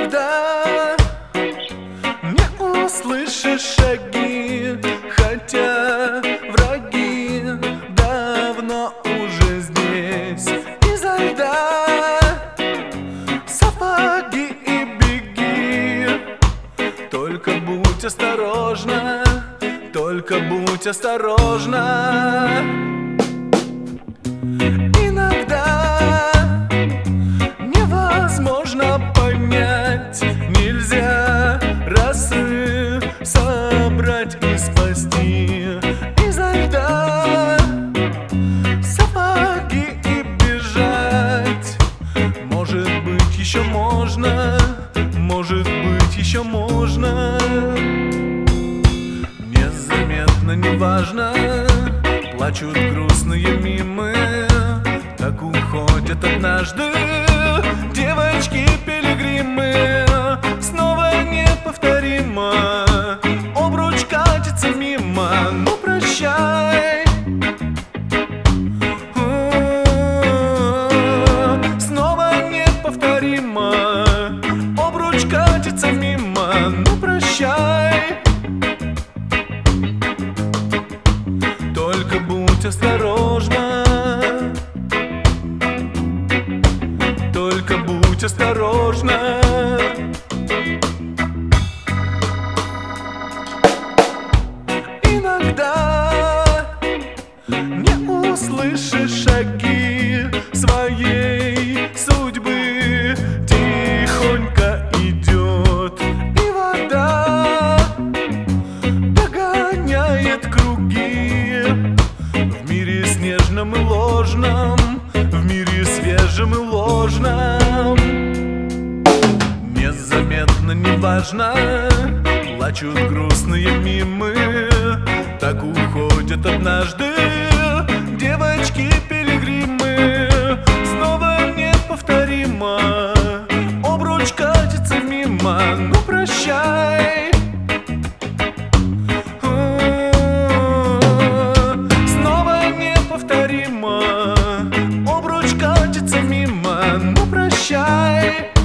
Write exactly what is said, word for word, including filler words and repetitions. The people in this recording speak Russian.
Иногда не услышишь шаги, хотя враги давно уже здесь. Изо льда сапоги и беги. Только будь осторожна, только будь осторожна. Иногда невозможно понять, нельзя росы собрать и спасти. Изо льда сапоги и бежать. Может быть, еще можно, может быть, еще можно. Незаметно, неважно, плачут грустные мимы. Так уходят однажды девочки-пилигримы. Снова неповторимо обруч катится мимо. Ну прощай, снова неповторимо обруч катится мимо. Ну прощай, только будь осторожна, только будь осторожна. Иногда не услышишь шаги своей судьбы. Тихонько идет, и вода догоняет круги. В мире снежном и ложном, в мире свежем и ложном. Незаметно, неважно, плачут грустные мимы. Так уходят однажды девочки-пилигримы. Снова неповторимо обруч катится мимо. Ну прощай, снова неповторимо обруч катится мимо. Ну прощай.